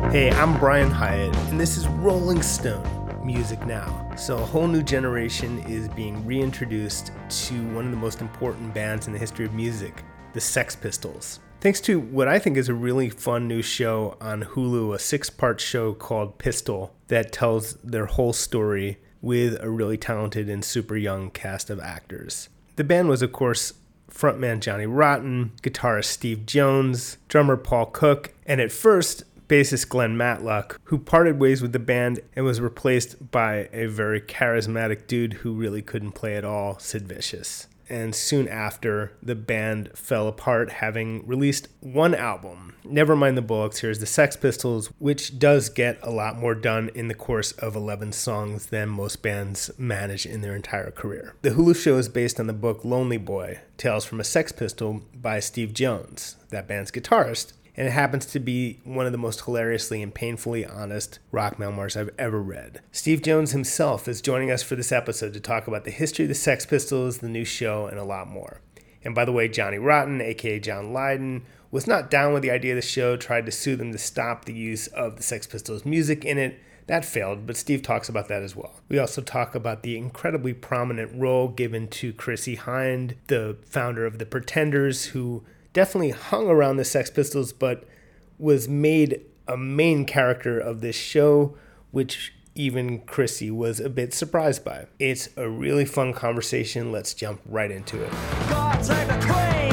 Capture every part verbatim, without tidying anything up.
Hey, I'm Brian Hyatt, and this is Rolling Stone Music Now. So a whole new generation is being reintroduced to one of the most important bands in the history of music, the Sex Pistols. Thanks to what I think is a really fun new show on Hulu, a six-part show called Pistol that tells their whole story with a really talented and super young cast of actors. The band was, of course, frontman Johnny Rotten, guitarist Steve Jones, drummer Paul Cook, and at first, bassist Glenn Matlock, who parted ways with the band and was replaced by a very charismatic dude who really couldn't play at all, Sid Vicious. And soon after, the band fell apart, having released one album. Never mind the Bollocks, here's the Sex Pistols, which does get a lot more done in the course of eleven songs than most bands manage in their entire career. The Hulu show is based on the book Lonely Boy, Tales from a Sex Pistol by Steve Jones, that band's guitarist, and it happens to be one of the most hilariously and painfully honest rock memoirs I've ever read. Steve Jones himself is joining us for this episode to talk about the history of the Sex Pistols, the new show, and a lot more. And by the way, Johnny Rotten, aka John Lydon, was not down with the idea of the show, tried to sue them to stop the use of the Sex Pistols music in it. That failed, but Steve talks about that as well. We also talk about the incredibly prominent role given to Chrissie Hynde, the founder of The Pretenders, who definitely hung around the Sex Pistols, but was made a main character of this show, which even Chrissie was a bit surprised by. It's a really fun conversation. Let's jump right into it. God save the Queen!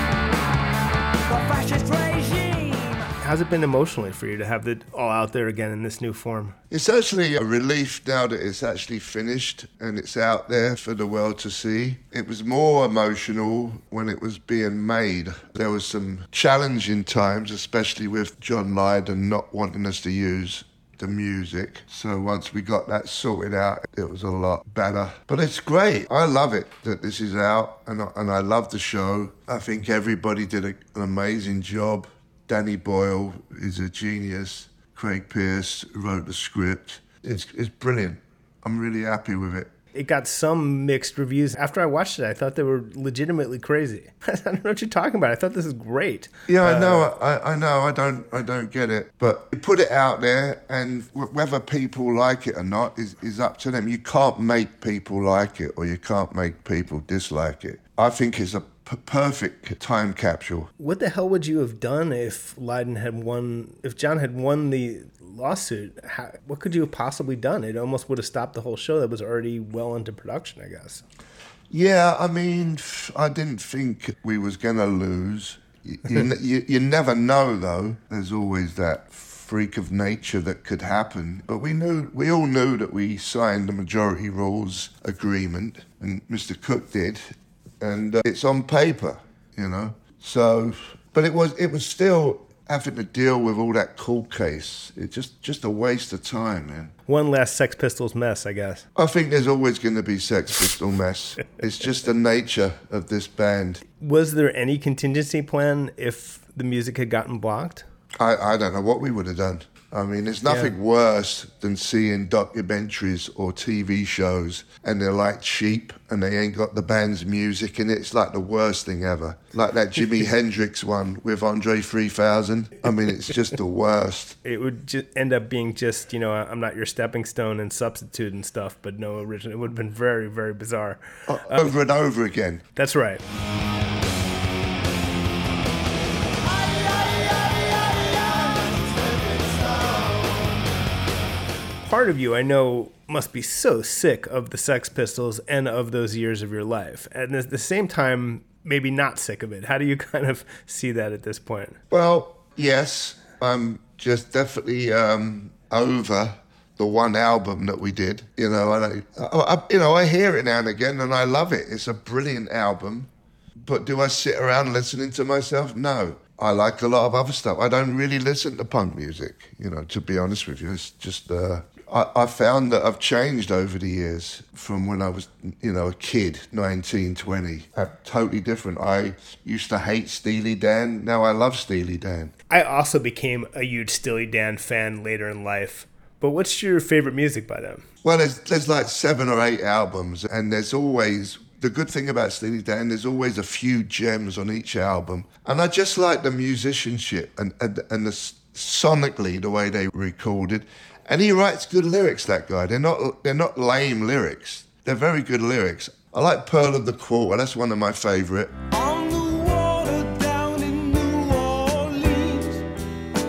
The fascist regime! How's it been emotionally for you to have it all out there again in this new form? It's actually a relief now that it's actually finished and it's out there for the world to see. It was more emotional when it was being made. There was some challenging times, especially with John Lydon not wanting us to use the music. So once we got that sorted out, it was a lot better. But it's great. I love it that this is out, and I, and I love the show. I think everybody did a, an amazing job. Danny Boyle is a genius. Craig Pearce wrote the script. It's it's brilliant. I'm really happy with it. It got some mixed reviews. After I watched it, I thought they were legitimately crazy. I don't know what you're talking about. I thought this is great. Yeah, I uh, know. I, I know. I don't. I don't get it. But you put it out there, and whether people like it or not is is up to them. You can't make people like it, or you can't make people dislike it. I think it's a p- perfect time capsule. What the hell would you have done if Lydon had won? If John had won the lawsuit, how, what could you have possibly done? It almost would have stopped the whole show that was already well into production, I guess. Yeah, I mean, I didn't think we was going to lose. You, you, you, you never know, though. There's always that freak of nature that could happen. But we knew, we all knew that we signed the majority rules agreement, and Mister Cook did, and uh, it's on paper, you know. So, but it was, it was still having to deal with all that court case. It's just, just a waste of time, man. One last Sex Pistols mess, I guess. I think there's always going to be Sex Pistol mess. It's just the nature of this band. Was there any contingency plan if the music had gotten blocked? I, I don't know what we would have done. I mean, there's nothing yeah. worse than seeing documentaries or T V shows and they're like cheap and they ain't got the band's music in it. It's like the worst thing ever. Like that Jimi Hendrix one with Andre three thousand. I mean, it's just the worst. It would just end up being just, you know, I'm not your stepping stone and substitute and stuff, but no original. It would have been very, very bizarre. Uh, over and over again. That's right. Part of you, I know, must be so sick of the Sex Pistols and of those years of your life. And at the same time, maybe not sick of it. How do you kind of see that at this point? Well, yes, I'm just definitely um, over the one album that we did. You know, I, I, you know, I hear it now and again and I love it. It's a brilliant album. But do I sit around listening to myself? No. I like a lot of other stuff. I don't really listen to punk music, you know, to be honest with you. It's just, uh, I, I found that I've changed over the years from when I was, you know, a kid, nineteen, twenty. I'm totally different. I used to hate Steely Dan. Now I love Steely Dan. I also became a huge Steely Dan fan later in life. But what's your favorite music by them? Well, there's, there's like seven or eight albums, and there's always The good thing about Steely Dan, there's always a few gems on each album. And I just like the musicianship and, and, and the sonically, the way they recorded. And he writes good lyrics, that guy. They're not, they're not lame lyrics. They're very good lyrics. I like Pearl of the Quarter. That's one of my favorite. On the water down in New Orleans,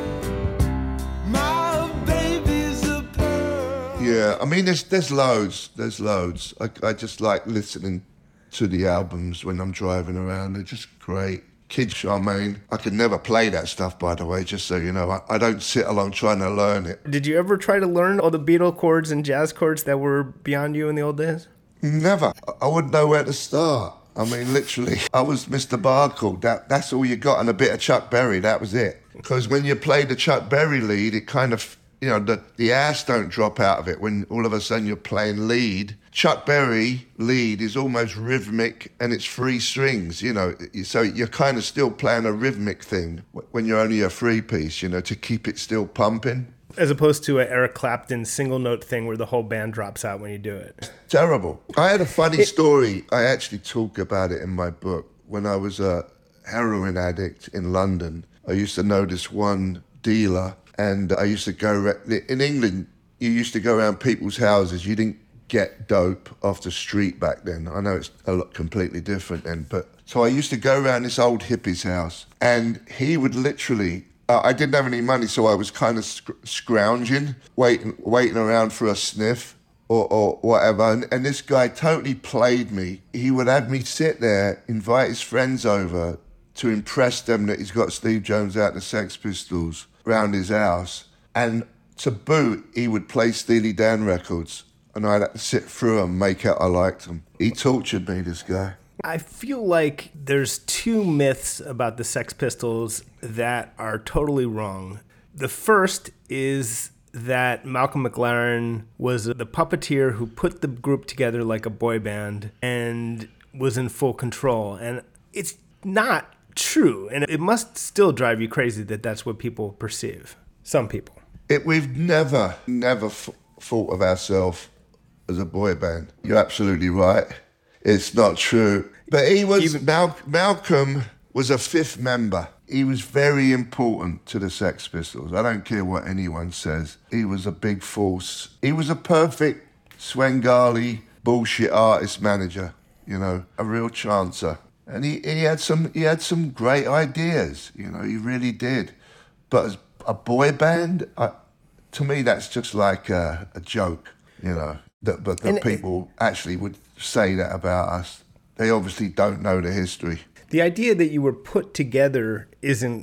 my baby's a pearl. Yeah, I mean, there's there's loads. There's loads. I, I just like listening to the albums when I'm driving around. They're just great. Kid Charmaine. I could never play that stuff, by the way, just so you know. I, I don't sit along trying to learn it. Did you ever try to learn all the Beatle chords and jazz chords that were beyond you in the old days? Never. I wouldn't know where to start. I mean, literally, I was Mister Barclay. That, that's all you got, and a bit of Chuck Berry. That was it. Because when you play the Chuck Berry lead, it kind of, you know, the, the ass don't drop out of it when all of a sudden you're playing lead. Chuck Berry lead is almost rhythmic and it's free strings, you know, so you're kind of still playing a rhythmic thing when you're only a free piece, you know, to keep it still pumping. As opposed to an Eric Clapton single note thing where the whole band drops out when you do it. Terrible. I had a funny story. I actually talk about it in my book. When I was a heroin addict in London, I used to know this one dealer, and I used to go, in England, you used to go around people's houses. You didn't get dope off the street back then. I know it's a lot completely different then, but so I used to go around this old hippie's house, and he would literally, uh, I didn't have any money, so I was kind of sc- scrounging, waiting waiting around for a sniff or, or whatever, and, and this guy totally played me. He would have me sit there, invite his friends over to impress them that he's got Steve Jones out the Sex Pistols round his house, and to boot, he would play Steely Dan records. And I'd have to sit through and make out I liked him. He tortured me, this guy. I feel like there's two myths about the Sex Pistols that are totally wrong. The first is that Malcolm McLaren was the puppeteer who put the group together like a boy band and was in full control. And it's not true. And it must still drive you crazy that that's what people perceive. Some people. It, we've never, never f- thought of ourselves as a boy band. You're absolutely right. It's not true. But he was, Even- Mal- Malcolm was a fifth member. He was very important to the Sex Pistols. I don't care what anyone says. He was a big force. He was a perfect Svengali bullshit artist manager, you know, a real chancer. And he, he had some he had some great ideas, you know, he really did. But as a boy band, I, to me, that's just like a, a joke, you know. That, but the people actually would say that about us. They obviously don't know the history. The idea that you were put together isn't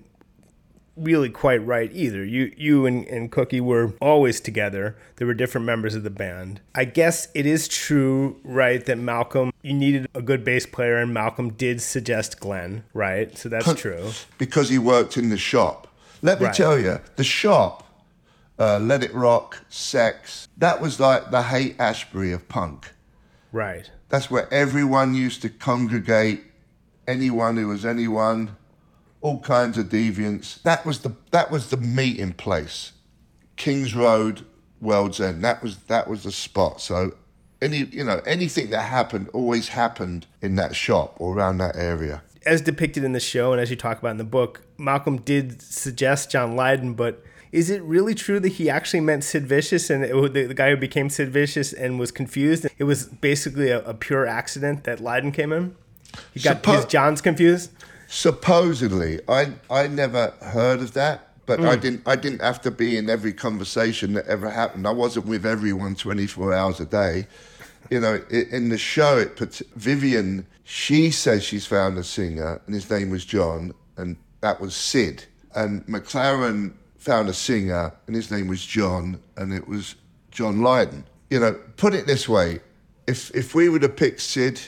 really quite right either. You you and, and Cookie were always together. There were different members of the band. I guess it is true, right, that Malcolm, you needed a good bass player, and Malcolm did suggest Glenn, right? So that's true. Because he worked in the shop. Let me right. tell you, the shop, uh, Let It Rock, Sex, that was like the Haight-Ashbury of punk. Right. That's where everyone used to congregate, anyone who was anyone, all kinds of deviants. That was the that was the meeting place. Kings Road, World's End. That was that was the spot. So any you know, anything that happened always happened in that shop or around that area. As depicted in the show and as you talk about in the book, Malcolm did suggest John Lydon, but is it really true that he actually meant Sid Vicious, and it, the, the guy who became Sid Vicious and was confused? It was basically a, a pure accident that Lydon came in? He got Suppo- his Johns confused? Supposedly. I I never heard of that, but mm. I didn't I didn't have to be in every conversation that ever happened. I wasn't with everyone twenty-four hours a day. You know, it, in the show, it puts Vivian, she says she's found a singer, and his name was John, and that was Sid. And McLaren found a singer, and his name was John, and it was John Lydon. You know, put it this way, if if we would have picked Sid,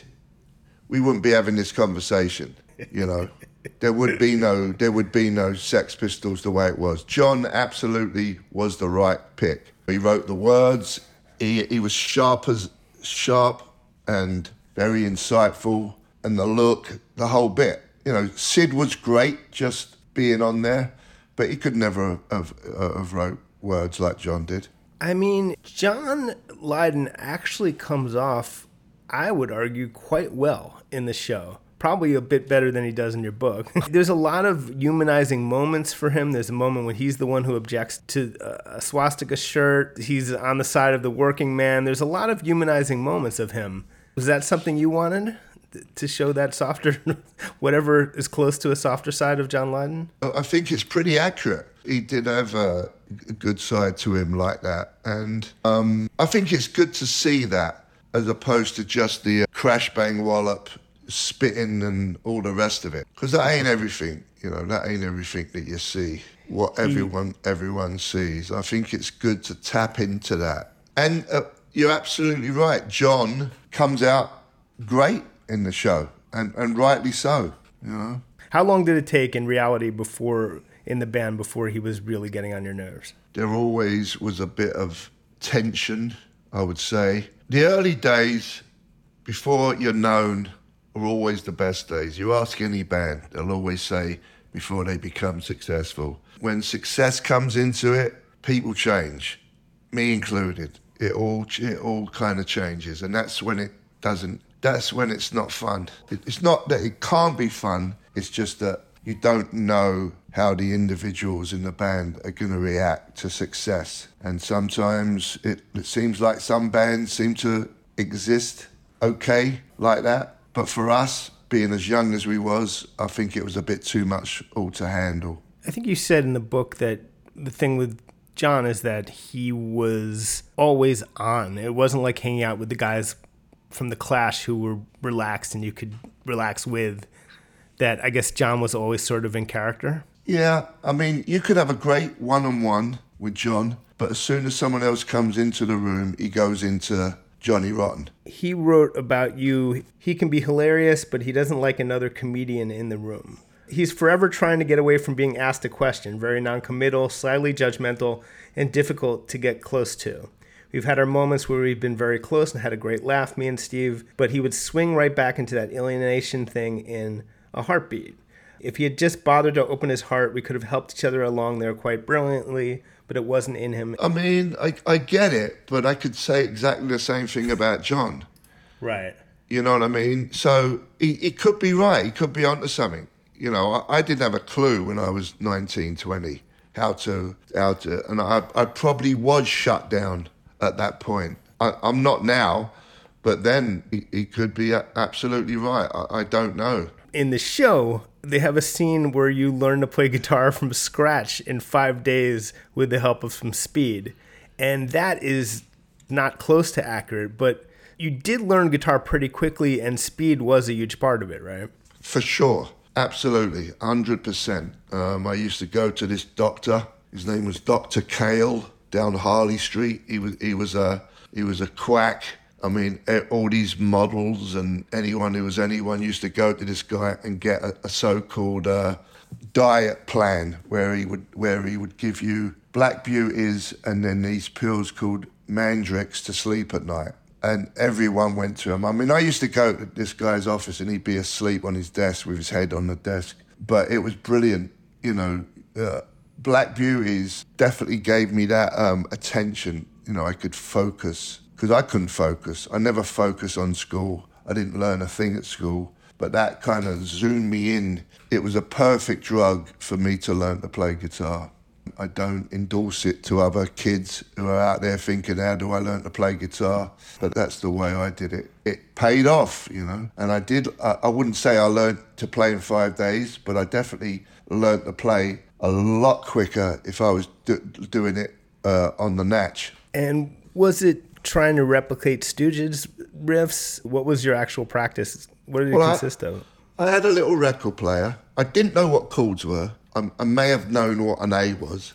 we wouldn't be having this conversation, you know. There would be no there would be no Sex Pistols the way it was. John absolutely was the right pick. He wrote the words, he he was sharp as sharp and very insightful, and the look, the whole bit. You know, Sid was great just being on there, but he could never have, have, have wrote words like John did. I mean, John Lydon actually comes off I would argue, quite well in the show. Probably a bit better than he does in your book. There's a lot of humanizing moments for him. There's a moment when he's the one who objects to a swastika shirt. He's on the side of the working man. There's a lot of humanizing moments of him. Was that something you wanted, to show that softer, whatever is close to a softer side of John Lydon? I think it's pretty accurate. He did have a, a good side to him like that. And um, I think it's good to see that as opposed to just the uh, crash bang wallop, spitting and all the rest of it. Because that ain't everything, you know, that ain't everything that you see, what everyone everyone sees. I think it's good to tap into that. And uh, you're absolutely right. John comes out great in the show, and, and rightly so, you know. How long did it take in reality before, in the band, before he was really getting on your nerves? There always was a bit of tension, I would say. The early days, before you're known, are always the best days. You ask any band, they'll always say before they become successful. When success comes into it, people change, me included. It all it all kind of changes, and that's when it doesn't. That's when it's not fun. It, it's not that it can't be fun. It's just that you don't know how the individuals in the band are going to react to success. And sometimes it, it seems like some bands seem to exist okay like that. But for us, being as young as we was, I think it was a bit too much all to handle. I think you said in the book that the thing with John is that he was always on. It wasn't like hanging out with the guys from the Clash who were relaxed and you could relax with. That I guess John was always sort of in character. Yeah, I mean, you could have a great one-on-one with John, but as soon as someone else comes into the room, he goes into Johnny Rotten. He wrote about you, he can be hilarious, but he doesn't like another comedian in the room. He's forever trying to get away from being asked a question, very non-committal, slightly judgmental, and difficult to get close to. We've had our moments where we've been very close and had a great laugh, me and Steve, but he would swing right back into that alienation thing in a heartbeat. If he had just bothered to open his heart, we could have helped each other along there quite brilliantly, but it wasn't in him. I mean, I, I get it, but I could say exactly the same thing about John. Right. You know what I mean? So he, he could be right. He could be onto something. You know, I, I didn't have a clue when I was nineteen, twenty, how to, how to, and I, I probably was shut down at that point. I, I'm not now, but then he, he could be absolutely right. I, I don't know. In the show, they have a scene where you learn to play guitar from scratch in five days with the help of some speed. And that is not close to accurate, but you did learn guitar pretty quickly, and speed was a huge part of it, right? For sure. Absolutely. one hundred percent. Um, I used to go to this doctor. His name was Doctor Cale down Harley Street. He was, he was a, he was a quack. I mean, all these models and anyone who was anyone used to go to this guy and get a, a so-called uh, diet plan where he would where he would give you Black Beauties and then these pills called Mandrix to sleep at night. And everyone went to him. I mean, I used to go to this guy's office and he'd be asleep on his desk with his head on the desk. But it was brilliant, you know. Uh, Black Beauties definitely gave me that um, attention. You know, I could focus. Because I couldn't focus. I never focused on school. I didn't learn a thing at school. But that kind of zoomed me in. It was a perfect drug for me to learn to play guitar. I don't endorse it to other kids who are out there thinking, how do I learn to play guitar? But that's the way I did it. It paid off, you know. And I did, I, I wouldn't say I learned to play in five days, but I definitely learned to play a lot quicker if I was do, doing it uh, on the Natch. And was it trying to replicate Stooges riffs? What was your actual practice? What did it well, consist I, of? I had a little record player. I didn't know what chords were. I, I may have known what an A was,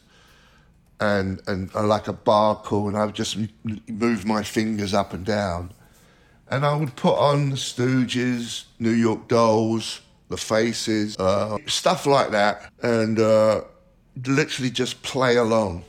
and and uh, like a bar chord, and I would just m- move my fingers up and down, and I would put on the Stooges, New York Dolls, the Faces, uh, stuff like that, and uh, literally just play along.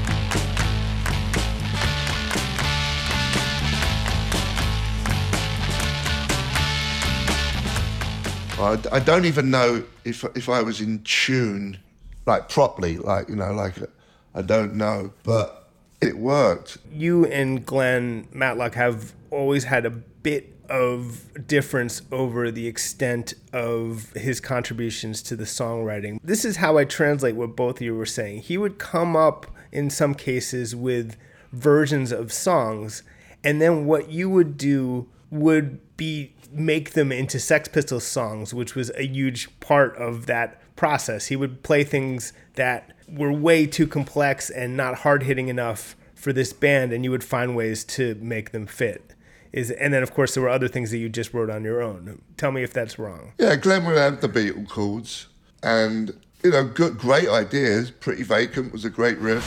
I, I don't even know if if I was in tune, like properly, like, you know, like, I don't know, but it worked. You and Glenn Matlock have always had a bit of difference over the extent of his contributions to the songwriting. This is how I translate what both of you were saying. He would come up in some cases with versions of songs, and then what you would do would be make them into Sex Pistols songs, which was a huge part of that process. He would play things that were way too complex and not hard-hitting enough for this band, and you would find ways to make them fit. Is and then, of course, there were other things that you just wrote on your own. Tell me if that's wrong. Yeah, Glenn would have the Beatle chords, and, you know, good, great ideas. Pretty Vacant was a great riff.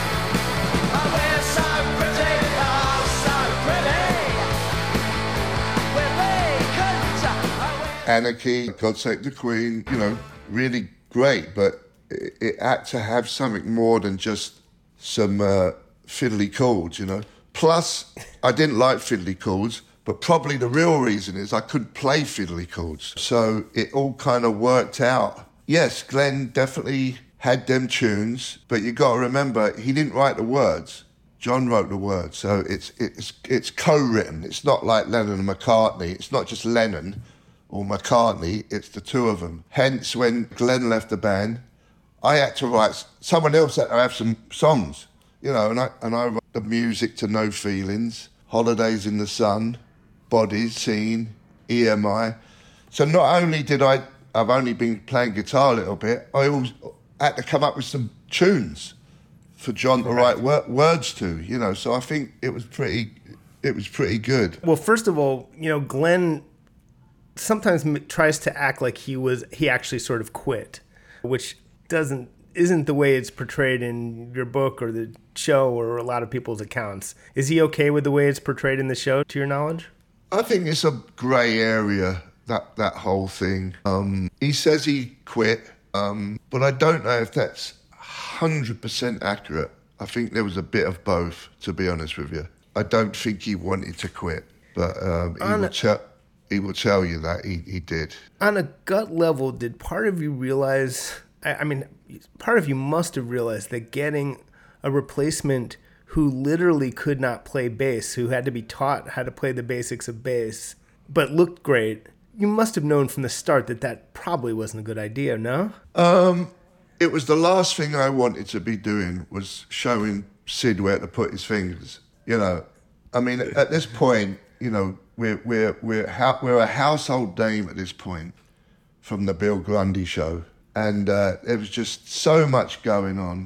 Anarchy, God Save the Queen, you know, really great, but it, it had to have something more than just some uh, fiddly chords, you know. Plus, I didn't like fiddly chords, but probably the real reason is I couldn't play fiddly chords. So it all kind of worked out. Yes, Glenn definitely had them tunes, but you got to remember, he didn't write the words. John wrote the words, so it's it's it's co-written. It's not like Lennon and McCartney. It's not just Lennon or McCartney, it's the two of them. Hence, when Glenn left the band, I had to write, someone else had to have some songs, you know, and I, and I wrote the music to No Feelings, Holidays in the Sun, Bodies, Scene, E M I. So not only did I, I've only been playing guitar a little bit, I also had to come up with some tunes for John to write wor- words to, you know, so I think it was pretty, it was pretty good. Well, first of all, you know, Glenn sometimes tries to act like he was he actually sort of quit, which doesn't isn't the way it's portrayed in your book or the show or a lot of people's accounts. Is he okay with the way it's portrayed in the show, to your knowledge? I think it's a grey area, that that whole thing. Um, he says he quit, um, but I don't know if that's one hundred percent accurate. I think there was a bit of both, to be honest with you. I don't think he wanted to quit, but um, he would tell. He will tell you that he, he did. On a gut level, did part of you realize, I, I mean, part of you must have realized that getting a replacement who literally could not play bass, who had to be taught how to play the basics of bass, but looked great, you must have known from the start that that probably wasn't a good idea, no? Um, it was the last thing I wanted to be doing was showing Sid where to put his fingers. You know, I mean, at this point, you know, We're we're we're ha- we're a household name at this point from the Bill Grundy show, and uh, there was just so much going on,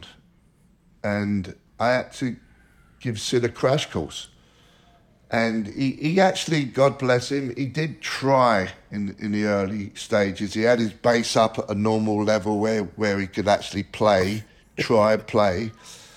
and I had to give Sid a crash course, and he, he actually, God bless him, he did try in in the early stages. He had his bass up at a normal level where where he could actually play, try play,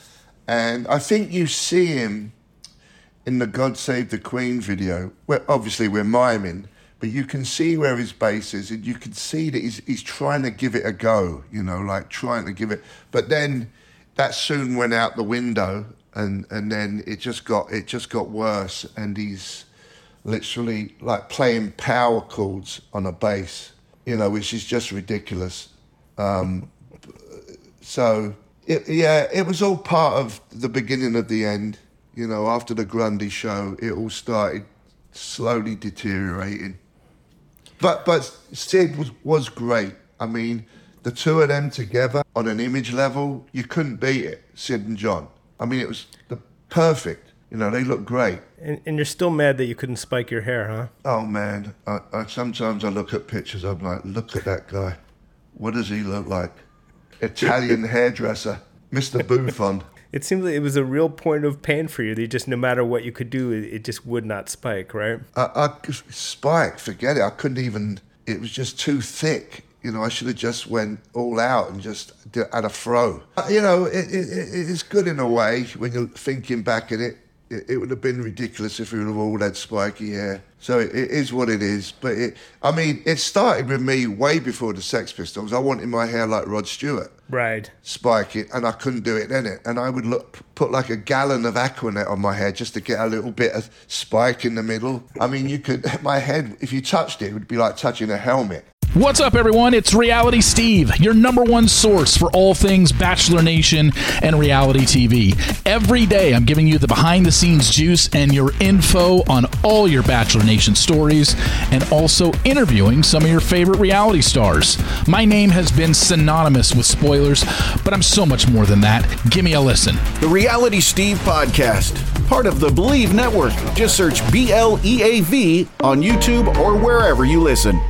and I think you see him in the God Save the Queen video, where obviously we're miming, but you can see where his bass is, and you can see that he's he's trying to give it a go, you know, like trying to give it. But then that soon went out the window, and, and then it just got it just got worse, and he's literally like playing power chords on a bass, you know, which is just ridiculous. Um, so it, yeah, it was all part of the beginning of the end. You know, after the Grundy show, it all started slowly deteriorating. But but Sid was, was great. I mean, the two of them together on an image level, you couldn't beat it, Sid and John. I mean, it was the perfect. You know, they look great. And, and you're still mad that you couldn't spike your hair, huh? Oh, man. I, I, sometimes I look at pictures, I'm like, look at that guy. What does he look like? Italian hairdresser, Mister Buffon. It seems like it was a real point of pain for you. That just no matter what you could do, it just would not spike, right? I, I spike, forget it. I couldn't even. It was just too thick. You know, I should have just went all out and just had a throw. You know, it, it, it's good in a way when you're thinking back at it. It, it would have been ridiculous if we would have all had spiky hair. So it, it is what it is. But it, I mean, it started with me way before the Sex Pistols. I wanted my hair like Rod Stewart. Right. Spike it, and I couldn't do it in it. And I would look, put like a gallon of Aquanet on my head just to get a little bit of spike in the middle. I mean, you could, my head, if you touched it, it would be like touching a helmet. What's up, everyone? It's Reality Steve, your number one source for all things Bachelor Nation and reality T V. Every day, I'm giving you the behind-the-scenes juice and your info on all your Bachelor Nation stories, and also interviewing some of your favorite reality stars. My name has been synonymous with spoilers, but I'm so much more than that. Give me a listen. The Reality Steve Podcast, part of the Believe Network. Just search B L E A V on YouTube or wherever you listen.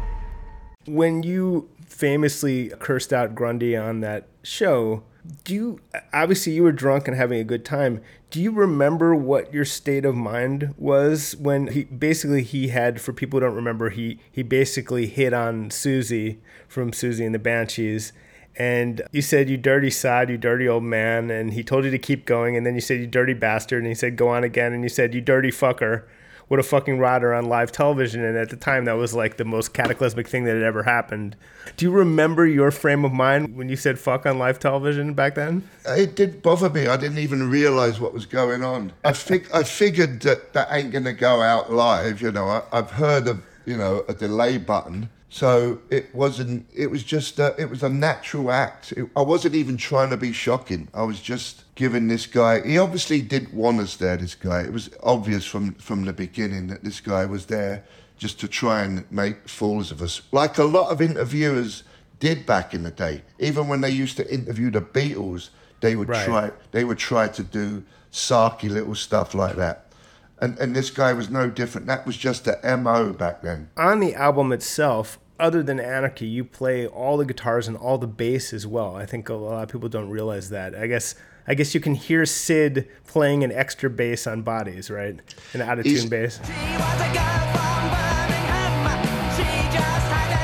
When you famously cursed out Grundy on that show, do you, obviously you were drunk and having a good time. Do you remember what your state of mind was when he basically he had, for people who don't remember, he, he basically hit on Susie from Susie and the Banshees. And you said, "You dirty sod, you dirty old man." And he told you to keep going. And then you said, "You dirty bastard." And he said, "Go on again." And you said, "You dirty fucker." What a fucking rider on live television. And at the time, that was like the most cataclysmic thing that had ever happened. Do you remember your frame of mind when you said fuck on live television back then? It did bother me. I didn't even realize what was going on. I fig- I figured that that ain't going to go out live. You know, I, I've heard of, you know, a delay button. So it wasn't, it was just, a, it was a natural act. It, I wasn't even trying to be shocking. I was just giving this guy, he obviously didn't want us there, this guy. It was obvious from, from the beginning that this guy was there just to try and make fools of us. Like a lot of interviewers did back in the day. Even when they used to interview the Beatles, they would Right. try, they would try to do sarky little stuff like that. And and this guy was no different. That was just the M O back then. On the album itself, other than Anarchy, you play all the guitars and all the bass as well. I think a lot of people don't realize that. I guess I guess you can hear Sid playing an extra bass on Bodies, right? An out-of-tune He's- bass. She was a girl from Birmingham. She just had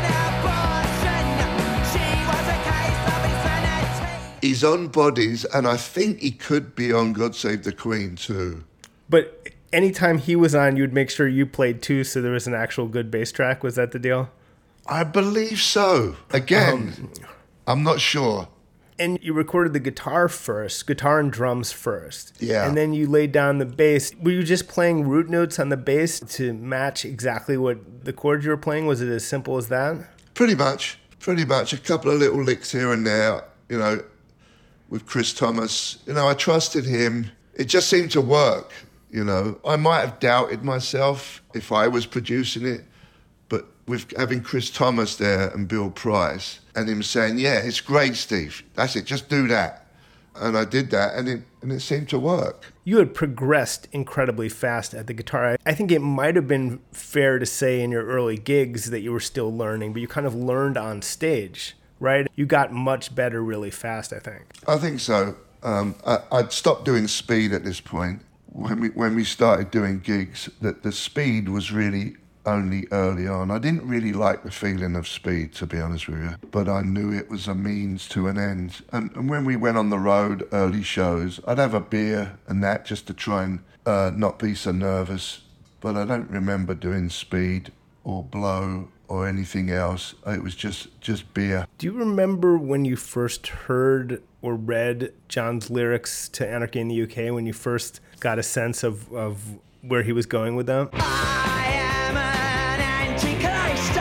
an abortion. She was a case of insanity. He's on Bodies, and I think he could be on God Save the Queen too. But anytime he was on, you'd make sure you played too, so there was an actual good bass track. Was that the deal? I believe so. Again, I'm not sure. And you recorded the guitar first, guitar and drums first. Yeah. And then you laid down the bass. Were you just playing root notes on the bass to match exactly what the chords you were playing? Was it as simple as that? Pretty much. Pretty much. A couple of little licks here and there, you know, with Chris Thomas. You know, I trusted him. It just seemed to work, you know. I might have doubted myself if I was producing it, but with having Chris Thomas there and Bill Price and him saying, "Yeah, it's great, Steve. That's it. Just do that." And I did that, and it and it seemed to work. You had progressed incredibly fast at the guitar. I think it might have been fair to say in your early gigs that you were still learning, but you kind of learned on stage, right? You got much better really fast, I think. I think so. Um, I, I'd stopped doing speed at this point. When we when we started doing gigs, that the speed was really only early on. I didn't really like the feeling of speed, to be honest with you, but I knew it was a means to an end. And, and when we went on the road, early shows, I'd have a beer and that just to try and uh, not be so nervous. But I don't remember doing speed or blow or anything else. It was just, just beer. Do you remember when you first heard or read John's lyrics to Anarchy in the U K, when you first got a sense of, of where he was going with them? I am an anti-Christ.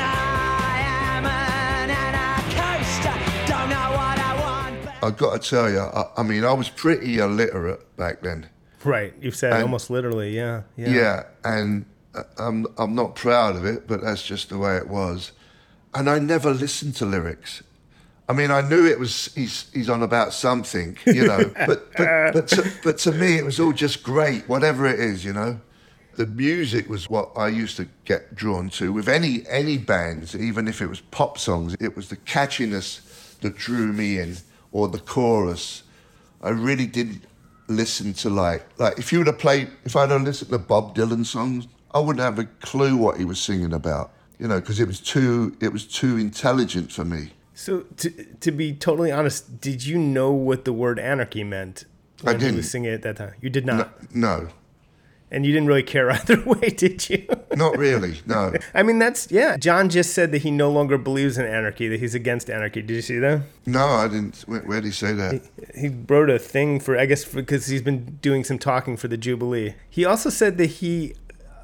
I am an anarchist. Don't know what I want, but I've got to tell you, I, I mean, I was pretty illiterate back then. Right, you've said And- almost literally, yeah, yeah. Yeah, and uh, I'm I'm not proud of it, but that's just the way it was. And I never listened to lyrics. I mean, I knew it was he's he's on about something, you know. but but but to, but to me, it was all just great, whatever it is, you know. The music was what I used to get drawn to with any any bands, even if it was pop songs. It was the catchiness that drew me in, or the chorus. I really didn't listen to like like if you would have played if I'd have listened to Bob Dylan songs, I wouldn't have a clue what he was singing about, you know, because it was too it was too intelligent for me. So, to, to be totally honest, did you know what the word anarchy meant when I he didn't. was singing it at that time? You did not? No, And you didn't really care either way, did you? not really. No, I mean, that's, yeah. John just said that he no longer believes in anarchy, that he's against anarchy. Did you see that? no, I didn't. Where, where did he say that? He wrote a thing for, I guess, because he's been doing some talking for the Jubilee. He also said that he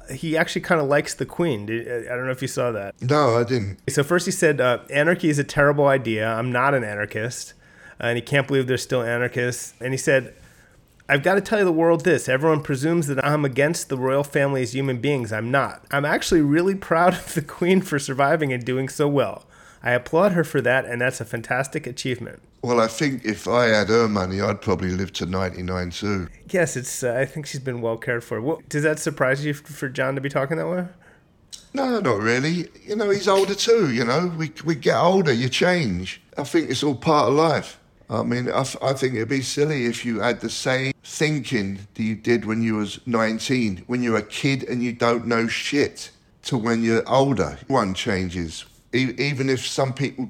he actually kind of likes the Queen. Did, I don't know if you saw that. No, I didn't. So first he said, uh, anarchy is a terrible idea. I'm not an anarchist. Uh, and he can't believe there's still anarchists. And he said, I've got to tell you the world this. Everyone presumes that I'm against the royal family as human beings. I'm not. I'm actually really proud of the Queen for surviving and doing so well. I applaud her for that, and that's a fantastic achievement. Well, I think if I had her money, I'd probably live to ninety-nine too. Yes, it's. Uh, I think she's been well cared for. What, does that surprise you for John to be talking that way? No, not really. You know, he's older too, you know. We we get older, you change. I think it's all part of life. I mean, I, I think it'd be silly if you had the same thinking that you did when you was nineteen, when you're a kid and you don't know shit, to when you're older. One changes. E- even if some people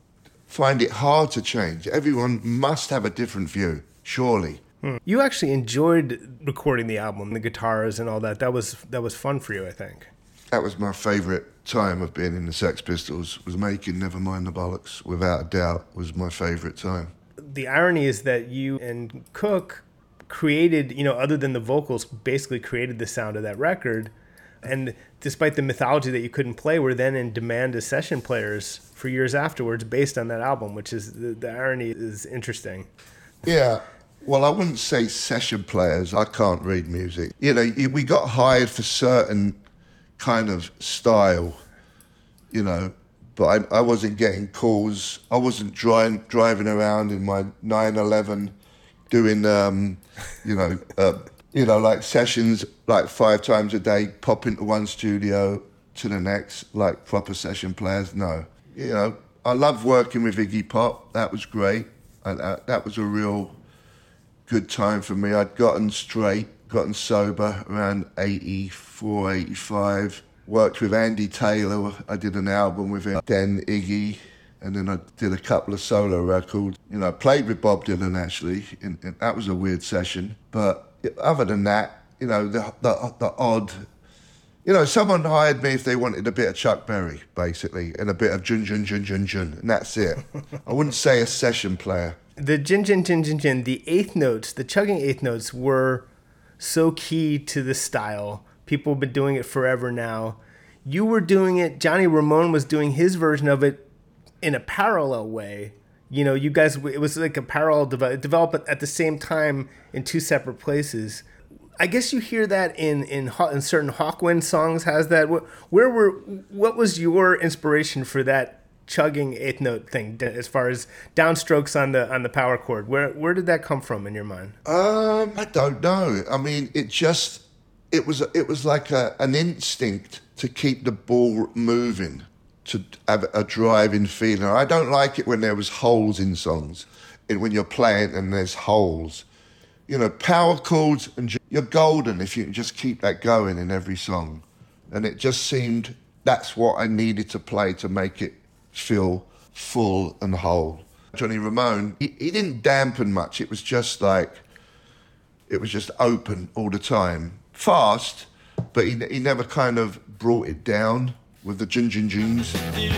find it hard to change, everyone must have a different view, surely. Hmm. You actually enjoyed recording the album, the guitars and all that. That was that was fun for you, I think. That was my favourite time of being in the Sex Pistols, was making Nevermind the Bollocks, without a doubt, was my favourite time. The irony is that you and Cook created, you know, other than the vocals, basically created the sound of that record. And despite the mythology that you couldn't play, were then in demand as session players for years afterwards based on that album, which is, the, the irony is interesting. Yeah. Well, I wouldn't say session players. I can't read music. You know, we got hired for certain kind of style, you know, but I, I wasn't getting calls. I wasn't driving driving around in my nine eleven doing, um, you know, uh, you know, like sessions like five times a day, pop into one studio to the next, like proper session players. No, you know, I love working with Iggy Pop. That was great. And uh, that was a real good time for me. I'd gotten straight, gotten sober around eighty-four, eighty-five. Worked with Andy Taylor. I did an album with him, then Iggy, and then I did a couple of solo records. You know, I played with Bob Dylan actually, and, and that was a weird session. But other than that, you know, the, the the odd, you know, someone hired me if they wanted a bit of Chuck Berry, basically, and a bit of Jun Jun Jun Jun Jun, and that's it. I wouldn't say a session player. The Jin Jin Jin Jin Jin, the eighth notes, the chugging eighth notes were so key to the style. People have been doing it forever now. You were doing it, Johnny Ramone was doing his version of it in a parallel way. You know, you guys, it was like a parallel develop, develop at the same time in two separate places. I guess you hear that in in, in certain Hawkwind songs. Has that? Where were? What was your inspiration for that chugging eighth note thing, as far as downstrokes on the on the power chord? Where where did that come from in your mind? Um, I don't know. I mean, it just it was it was like a, an instinct to keep the ball moving, to have a driving feeling. I don't like it when there was holes in songs, and when you're playing and there's holes. You know, power chords, and you're golden if you can just keep that going in every song. And it just seemed that's what I needed to play to make it feel full and whole. Johnny Ramone, he, he didn't dampen much. It was just like, it was just open all the time. Fast, but he, he never kind of brought it down with the jun jun juns.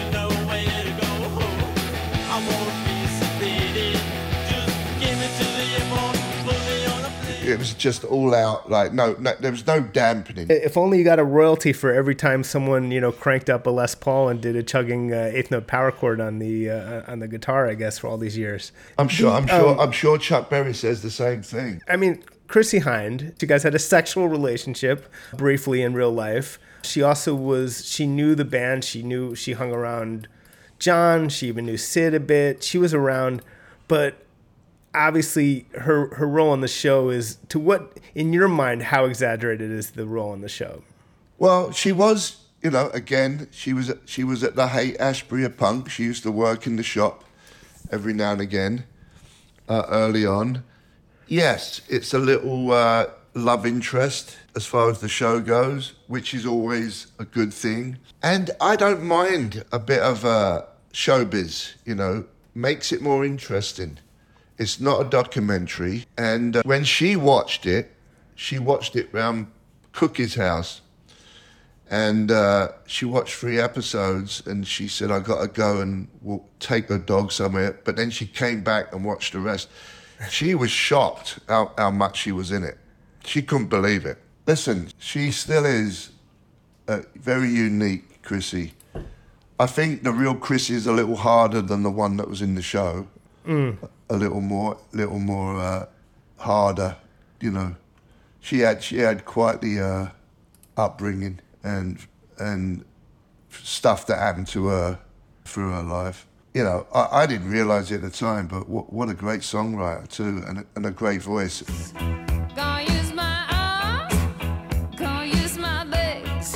It was just all out, like, no, no, there was no dampening. If only you got a royalty for every time someone, you know, cranked up a Les Paul and did a chugging uh, eighth note power chord on the uh, on the guitar, I guess, for all these years. I'm sure, I'm sure, Um, I'm sure Chuck Berry says the same thing. I mean, Chrissie Hynde, you guys had a sexual relationship briefly in real life. She also was, she knew the band. She knew, she hung around John. She even knew Sid a bit. She was around, but obviously her her role on the show is, to what, in your mind, how exaggerated is the role on the show? Well, she was, you know, again, she was she was at the Haight Ashbury of Punk. She used to work in the shop every now and again, uh, early on. Yes, it's a little uh, love interest as far as the show goes, which is always a good thing. And I don't mind a bit of uh, showbiz, you know, makes it more interesting. It's not a documentary. And uh, when she watched it, she watched it round Cookie's house. And uh, she watched three episodes and she said, I got to go and walk, take her dog somewhere. But then she came back and watched the rest. She was shocked how, how much she was in it. She couldn't believe it. Listen, she still is uh, very unique, Chrissy. I think the real Chrissy is a little harder than the one that was in the show. Mm. A little more, little more uh, harder, you know. She had she had quite the uh, upbringing and and stuff that happened to her through her life. You know, I, I didn't realise it at the time, but what, what a great songwriter too, and a, and a great voice. Gonna use my arms, gonna use my legs,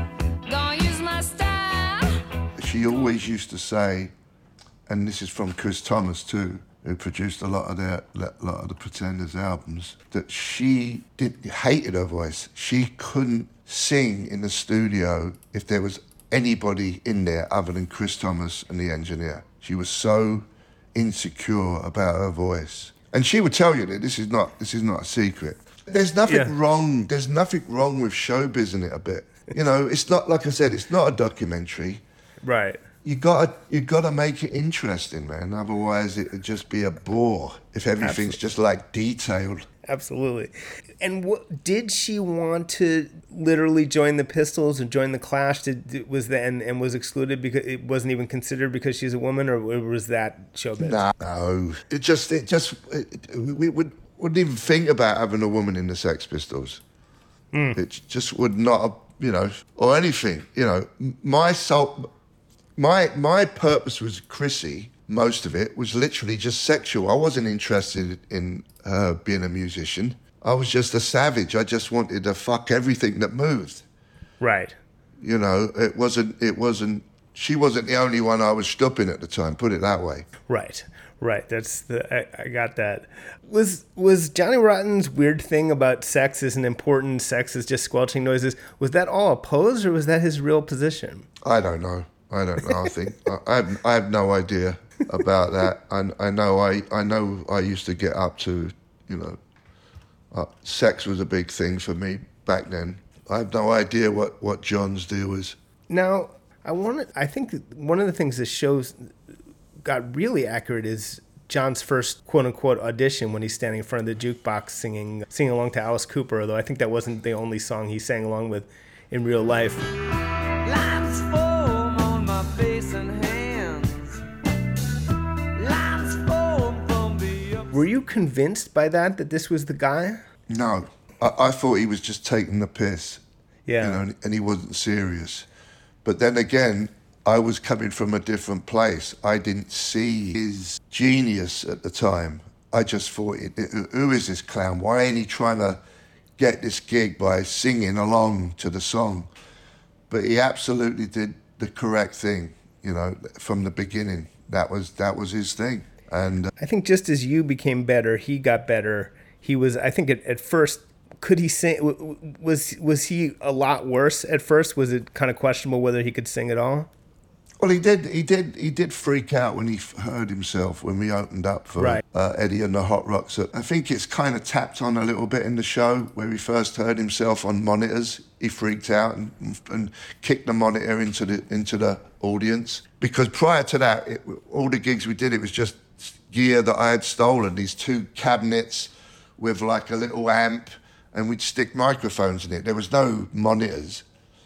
gonna use my style. She always used to say, and this is from Chris Thomas too, who produced a lot of their a lot of the Pretenders albums, that she did hated her voice. She couldn't sing in the studio if there was anybody in there other than Chris Thomas and the engineer. She was so insecure about her voice, and she would tell you that this is not this is not a secret. There's nothing Yeah. wrong. There's nothing wrong with showbiz in it a bit. You know, it's not like I said. It's not a documentary. Right. You gotta you gotta make it interesting, man. Otherwise, it'd just be a bore if everything's just like detailed. Absolutely. And what, did she want to literally join the Pistols or join the Clash? Did, was that and, and was excluded because it wasn't even considered because she's a woman, or was that showbiz? No, no. It just it just it, we would wouldn't even think about having a woman in the Sex Pistols. Mm. It just would not, have, you know, or anything. You know, my soul, my my purpose was Chrissy. Most of it was literally just sexual. I wasn't interested in her being a musician. I was just a savage. I just wanted to fuck everything that moved. Right. You know, it wasn't, it wasn't, she wasn't the only one I was stopping at the time, put it that way. Right. Right. That's the, I, I got that. Was, was Johnny Rotten's weird thing about sex isn't important, sex is just squelching noises, was that all a pose or was that his real position? I don't know. I don't know. I think, I, I, have, I have no idea about that. I, I know I, I know I used to get up to, you know, Uh, sex was a big thing for me back then. I have no idea what, what John's deal was. Now, I want I think that one of the things this shows got really accurate is John's first quote-unquote audition when he's standing in front of the jukebox singing singing along to Alice Cooper, although I think that wasn't the only song he sang along with in real life. Lines foam on my face and hands. Lines foam from the up. Were you convinced by that, that this was the guy? No, I, I thought he was just taking the piss. Yeah. You know, and he wasn't serious. But then again, I was coming from a different place. I didn't see his genius at the time. I just thought, who is this clown? Why ain't he trying to get this gig by singing along to the song? But he absolutely did the correct thing, you know, from the beginning. That was that was his thing. And uh, I think just as you became better, he got better. He was, I think at, at first, could he sing? Was was he a lot worse at first? Was it kind of questionable whether he could sing at all? well, he did. He did. He did freak out when he heard himself when we opened up for Right. uh, Eddie and the Hot Rocks. I think it's kind of tapped on a little bit in the show where he first heard himself on monitors. He freaked out and, and kicked the monitor into the into the audience. Because prior to that, it, all the gigs we did, it was just gear that I had stolen. These two cabinets with like a little amp, and we'd stick microphones in it. There was no monitors.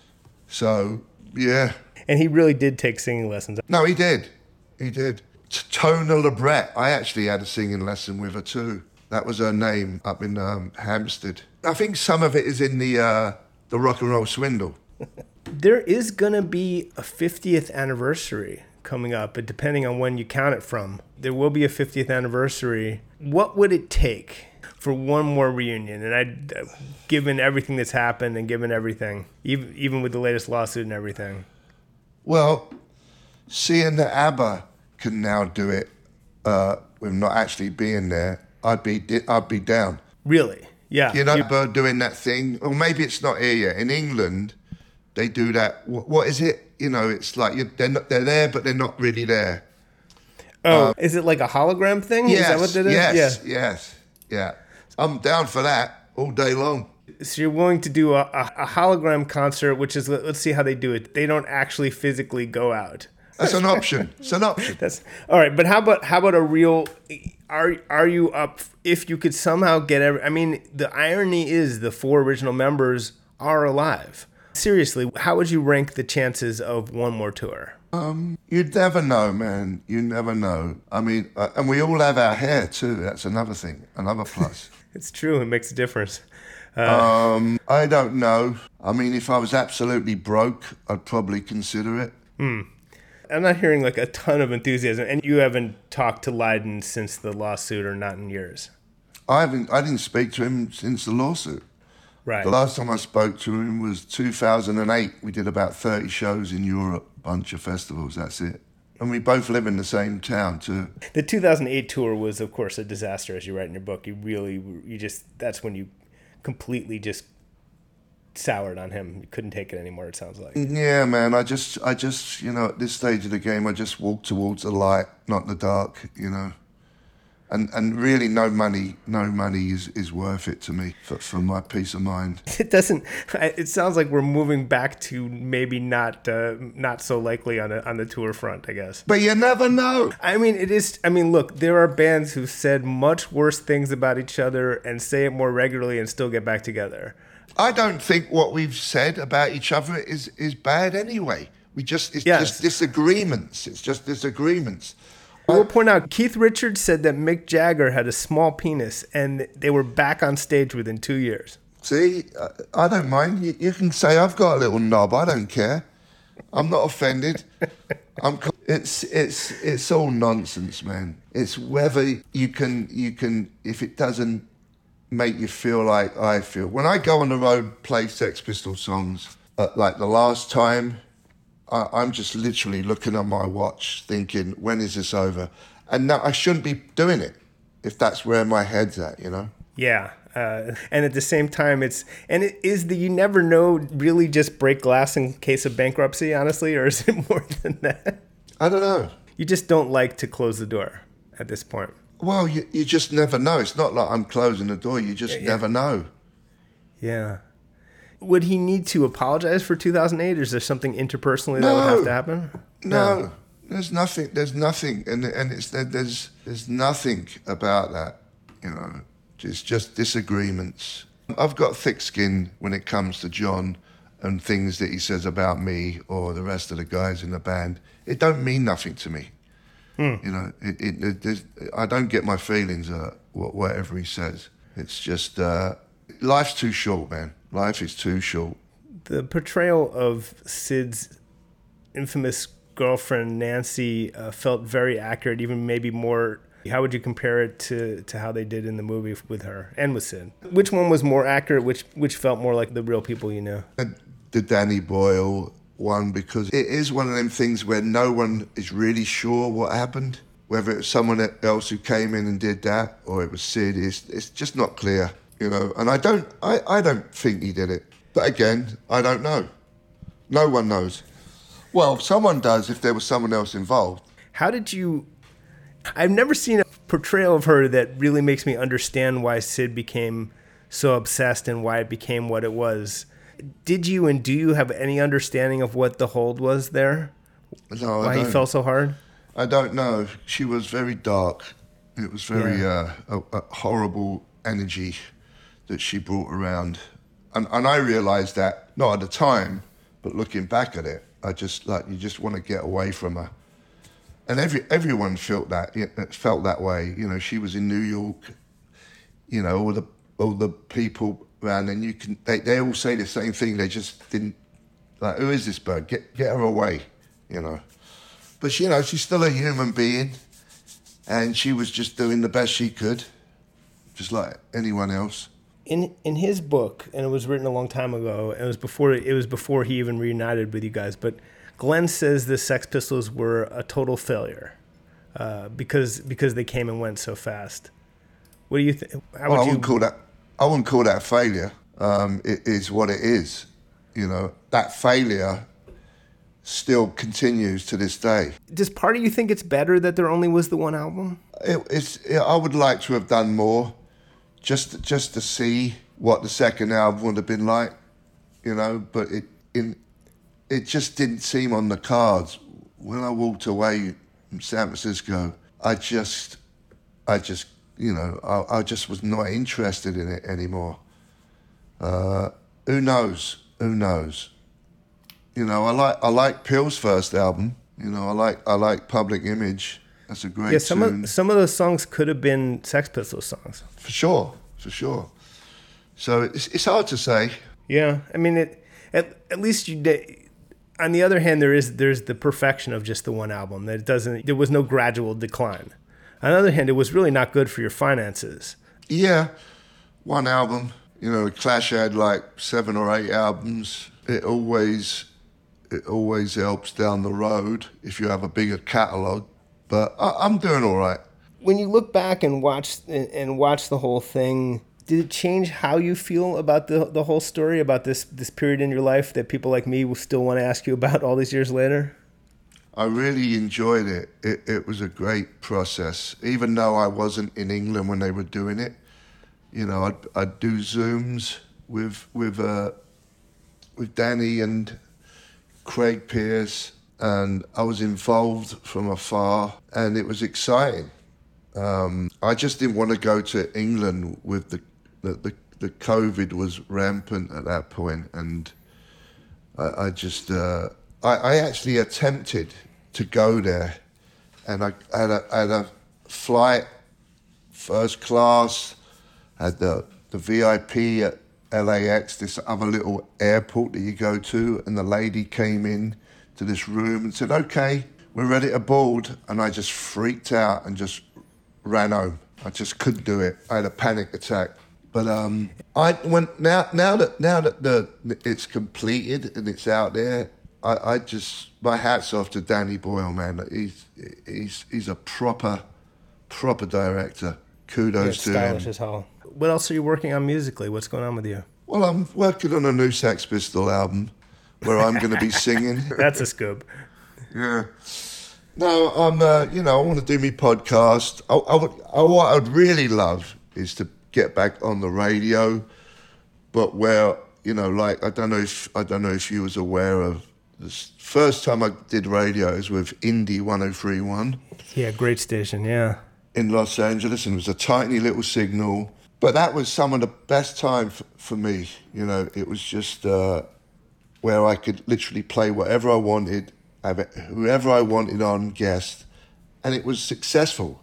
So, yeah. And he really did take singing lessons. No, he did. He did. T- Tona Lebret. I actually had a singing lesson with her too. That was her name up in um, Hampstead. I think some of it is in the uh, the Rock and Roll Swindle. There is going to be a fiftieth anniversary coming up, but depending on when you count it from, there will be a fiftieth anniversary. What would it take for one more reunion? And I, given everything that's happened and given everything, even even with the latest lawsuit and everything. Well, seeing that ABBA can now do it uh, with not actually being there, I'd be I'd be down. Really? Yeah. You know, ABBA doing that thing, or maybe it's not here yet. In England, they do that. What, what is it? You know, it's like you're, they're not, they're there, but they're not really there. Oh, is it like a hologram thing? Yes, Is that what it is? yes, Yeah. yes, yeah. I'm down for that all day long. So you're willing to do a, a, a hologram concert, which is, let's see how they do it. They don't actually physically go out. That's an option. It's an option. That's all right. But how about how about a real? Are are you up if you could somehow get every? I mean, the irony is the four original members are alive. Seriously, how would you rank the chances of one more tour? Um, you'd never know, man. You never know. I mean, uh, and we all have our hair too. That's another thing, another plus. It's true. It makes a difference. um, I don't know. I mean, if I was absolutely broke, I'd probably consider it. Hmm. I'm not hearing like a ton of enthusiasm, and you haven't talked to Lydon since the lawsuit, or not in years. I haven't. I didn't speak to him since the lawsuit. Right. The last time I spoke to him was two thousand eight. We did about thirty shows in Europe, bunch of festivals. That's it. And we both live in the same town too. The two thousand eight tour was, of course, a disaster, as you write in your book. You really, you just, that's when you completely just soured on him. You couldn't take it anymore, it sounds like. Yeah, man. I just, I just, you know, at this stage of the game, I just walk towards the light, not the dark, you know. And and really, no money, no money is, is worth it to me for, for my peace of mind. It doesn't. It sounds like we're moving back to maybe not uh, not so likely on a, on the tour front, I guess. But you never know. I mean, it is. I mean, look, there are bands who've said much worse things about each other and say it more regularly and still get back together. I don't think what we've said about each other is is bad anyway. We just it's Yes. just disagreements. It's just disagreements. I will point out, Keith Richards said that Mick Jagger had a small penis, and they were back on stage within two years. See, I- I don't mind. You, you can say I've got a little knob. I don't care. I'm not offended. I'm. co- It's it's it's all nonsense, man. It's whether you can you can if it doesn't make you feel like I feel. When I go on the road, play Sex Pistols songs, uh, like the last time, I, I'm just literally looking at my watch, thinking, when is this over? And now I shouldn't be doing it if that's where my head's at, you know. Yeah. Uh, and at the same time, it's, and it is the, you never know, really just break glass in case of bankruptcy, honestly, or is it more than that? I don't know. You just don't like to close the door at this point. Well, you, you just never know. It's not like I'm closing the door. You just Yeah, yeah. never know. Yeah. Would he need to apologize for two thousand eight, or is there something interpersonally that would have to happen? No, there's nothing. There's nothing, and and it's there's there's nothing about that. You know, it's just disagreements. I've got thick skin when it comes to John and things that he says about me or the rest of the guys in the band. It don't mean nothing to me. Hmm. You know, it, it, it there's- I don't get my feelings hurt wha- whatever he says. It's just uh, life's too short, man. Life is too short. The portrayal of Sid's infamous girlfriend, Nancy, uh, felt very accurate, even maybe more. How would you compare it to, to how they did in the movie with her and with Sid? Which one was more accurate? Which which felt more like the real people you knew? The Danny Boyle one, because it is one of them things where no one is really sure what happened. Whether it's someone else who came in and did that, or it was Sid, it's, it's just not clear, you know. And I don't, I, I don't think he did it. But again, I don't know. No one knows. Well, someone does if there was someone else involved. How did you... I've never seen a portrayal of her that really makes me understand why Sid became so obsessed and why it became what it was. Did you and do you have any understanding of what the hold was there? No, I Why he don't. fell so hard? I don't know. She was very dark. It was very Yeah. uh, a, a horrible energy that she brought around. And, and I realised that, not at the time, but looking back at it, I just, like, you just want to get away from her. And every everyone felt that, yeah, felt that way. You know, she was in New York, you know, all the all the people around, and you can, they, they all say the same thing. They just didn't, like, who is this bird? Get, get her away, you know. But, she, you know, she's still a human being, and she was just doing the best she could, just like anyone else. In in his book, and it was written a long time ago, and it was before it was before he even reunited with you guys, but Glenn says the Sex Pistols were a total failure uh, because because they came and went so fast. What do you think? How Well, I would you? wouldn't call that. I wouldn't call that failure. Um, it is what it is. You know, that failure still continues to this day. Does part of you think it's better that there only was the one album? It, it's. It, I would like to have done more, just just to see what the second album would have been like. You know, but it in. It just didn't seem on the cards. When I walked away from San Francisco, I just, I just, you know, I, I just was not interested in it anymore. Uh, who knows? Who knows? You know, I like I like Pill's first album. You know, I like I like Public Image. That's a great Yeah, some tune. of some of those songs could have been Sex Pistols songs. For sure, for sure. So it's it's hard to say. Yeah, I mean, it. At, at least you did. On the other hand, there is there's the perfection of just the one album. That it doesn't. There was no gradual decline. On the other hand, it was really not good for your finances. Yeah, one album. You know, Clash had like seven or eight albums. It always it always helps down the road if you have a bigger catalogue. But I, I'm doing all right. When you look back and watch and, and watch the whole thing, did it change how you feel about the the whole story, about this this period in your life that people like me will still want to ask you about all these years later? I really enjoyed it. It, it was a great process, even though I wasn't in England when they were doing it. You know, I'd, I'd do Zooms with with uh, with Danny and Craig Pearce, and I was involved from afar, and it was exciting. Um, I just didn't want to go to England with the the, the, the COVID was rampant at that point, and I, I just uh, I, I actually attempted to go there, and I had a, had a flight, first class, had the the V I P at L A X, this other little airport that you go to, and the lady came in to this room and said, "Okay, we're ready to board," and I just freaked out and just ran home. I just couldn't do it. I had a panic attack. But um, I when now now that now that the it's completed and it's out there, I, I just my hat's off to Danny Boyle, man. He's he's he's a proper proper director. Kudos to him. Stylish as hell. What else are you working on musically? What's going on with you? Well, I'm working on a new Sex Pistol album where I'm going to be singing. That's a scoop. Yeah. No, I'm. Uh, you know, I want to do my podcast. I, I would. I, what I'd really love is to get back on the radio, but where you know, like I don't know if I don't know if you was aware of this first time I did radio is with Indie one oh three point one. Yeah, great station. Yeah. In Los Angeles, and it was a tiny little signal. But that was some of the best time f- for me. You know, it was just uh, where I could literally play whatever I wanted, have it, whoever I wanted on guest, and it was successful.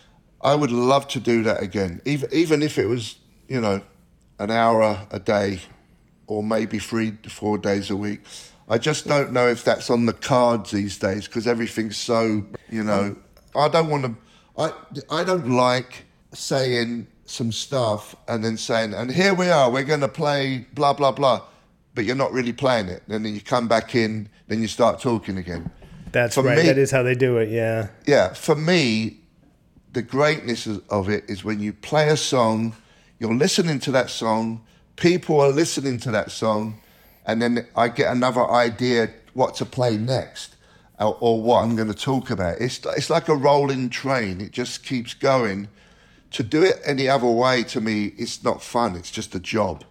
I would love to do that again, even even if it was, you know, an hour a day, or maybe three to four days a week. I just don't know if that's on the cards these days because everything's so, you know. I don't want to. I I don't like saying some stuff and then saying, and here we are, we're going to play blah, blah, blah, but you're not really playing it. And then you come back in, then you start talking again. That's for right. Me, that is how they do it, yeah. Yeah, for me, the greatness of it is when you play a song, you're listening to that song, people are listening to that song, and then I get another idea what to play next or, or what I'm going to talk about. It's, it's like a rolling train. It just keeps going. To do it any other way, to me, it's not fun. It's just a job.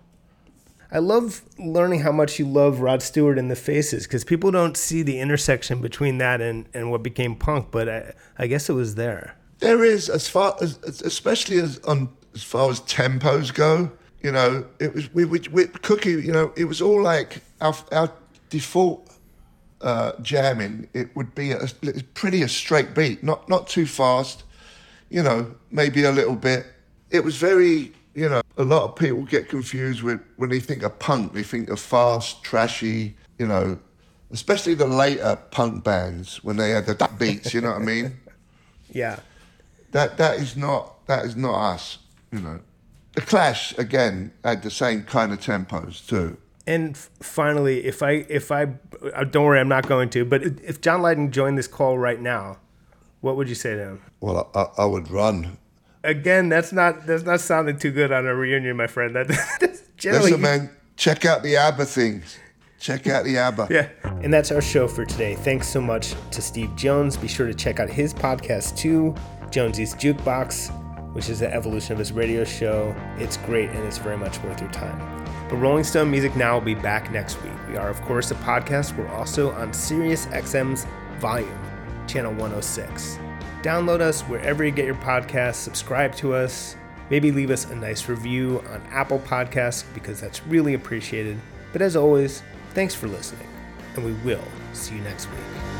I love learning how much you love Rod Stewart and the Faces, because people don't see the intersection between that and, and what became punk, but I, I guess it was there. There is, as far as, especially as on as far as tempos go, you know, it was we, we, we Cookie, you know, it was all like our, our default uh, jamming. It would be a, a pretty a straight beat, not not too fast. You know, maybe a little bit. It was very, you know, a lot of people get confused with when they think of punk, they think of fast, trashy, you know, especially the later punk bands when they had the beats, you know what I mean? Yeah. That that is not that is not us, you know. The Clash again had the same kind of tempos too. And f- finally, if I if I uh, don't worry, I'm not going to, but if John Lydon joined this call right now, what would you say to him? Well, I, I would run. Again, that's not that's not sounding too good on a reunion, my friend. That, that's generally. Listen, man, check out the ABBA things. Check out the ABBA. Yeah. And that's our show for today. Thanks so much to Steve Jones. Be sure to check out his podcast too, Jonesy's Jukebox, which is the evolution of his radio show. It's great and it's very much worth your time. But Rolling Stone Music Now will be back next week. We are, of course, a podcast. We're also on Sirius X M's Volume, channel one oh six. Download us wherever you get your podcasts, subscribe to us, maybe leave us a nice review on Apple Podcasts because that's really appreciated. But as always, thanks for listening, and and we will see you next week.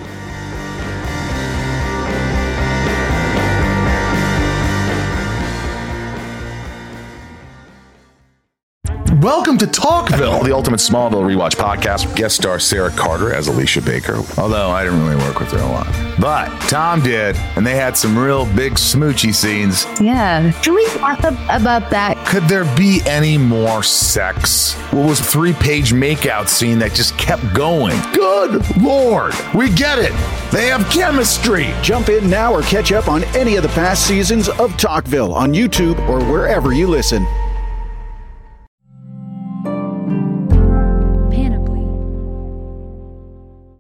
Welcome to Talkville. The Ultimate Smallville Rewatch Podcast. Guest star Sarah Carter as Alicia Baker. Although I didn't really work with her a lot. But Tom did, and they had some real big smoochy scenes. Yeah. Can we talk about that? Could there be any more sex? What was a three-page makeout scene that just kept going? Good Lord. We get it. They have chemistry. Jump in now or catch up on any of the past seasons of Talkville on YouTube or wherever you listen.